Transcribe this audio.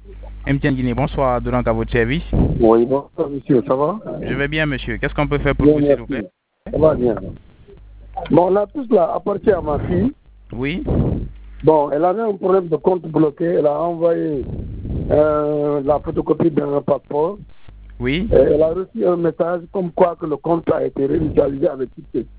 MTN Guinée, bonsoir, donc à votre service. Oui, bonsoir monsieur, ça va? Je vais bien, monsieur. Qu'est-ce qu'on peut faire pour Bien, vous, s'il vous plaît? merci. Ça va bien. Bon, là, tout cela appartient à ma fille. Oui. Bon, elle avait un problème de compte bloqué. Elle a envoyé la photocopie d'un passeport. Oui. Et elle a reçu un message comme quoi que le compte a été réinitialisé avec succès.